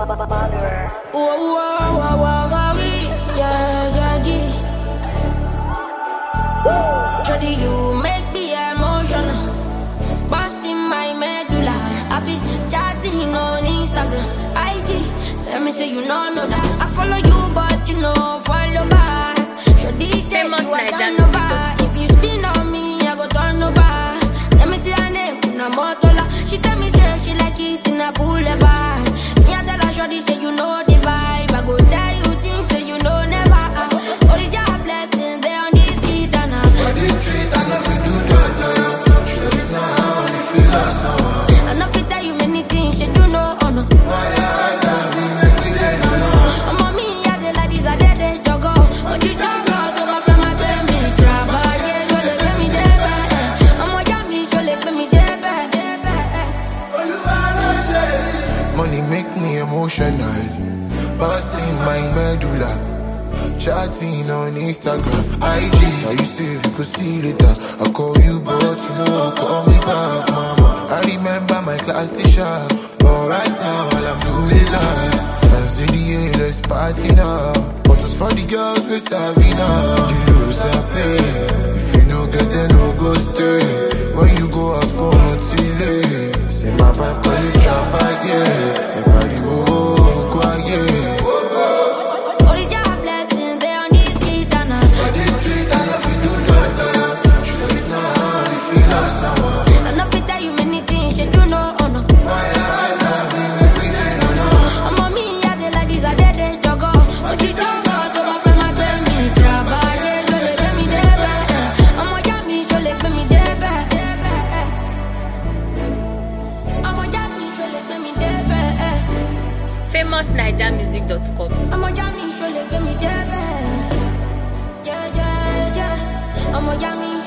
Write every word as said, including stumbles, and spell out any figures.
Whoa, whoa, whoa, whoa, yeah, yeah, yeah. Jody, you make me emotional, busting my medulla. I be chatting on Instagram, I G. Let me say you know, know that I follow you, but you know follow back. Jody, say you are done over. If you spin on me, I go turn over. Let me see her name, Namotola. She tell me say she like it in a boulevard. Me I tell her Jody, say you know the vibe. I go tell you things, say you know never. Uh, Only job blessings, they on this street and uh. On this street and if you do that, now straight now, you feel like someone. I know fit tell you many things, say you know, oh no. My eyes are being every day, no, no. I'm on me, I dey like this, I dey dey juggle. Oh, you juggle, to my friend, my tell me trouble. Yeah, so they get me there, I'm on Yami, so they get me there, money make me emotional, busting my medulla. Chatting on Instagram, I G. Now you say we could see later. I call you, but you know, call me back, mama. I remember my class teacher, but right now all I'm doing life. Hands in the air, let's party now. Bottles for the girls, we're savvy now. The loser pay. If you no get there, no go stay. When you go out, go until late. Say my vibe, call you trap again. Everybody, oh, go again. Only job blessings, they on this street and uh. On this street and if you do that, now straight now, you feel like someone. I know fit tell you many things, say you know, oh no. My eyes are being every day, no, no. I'm on me, I dey like this, I dey dey juggle. Oh, you juggle, to my friend, my tell me trouble. Yeah, so they get me there, I'm on Yami, so they get me there, I'm on Yami, so they get me there. famous naija music dot com. I'm on Yami, so they get me there. Yeah, yeah, yeah. I'm on Yami.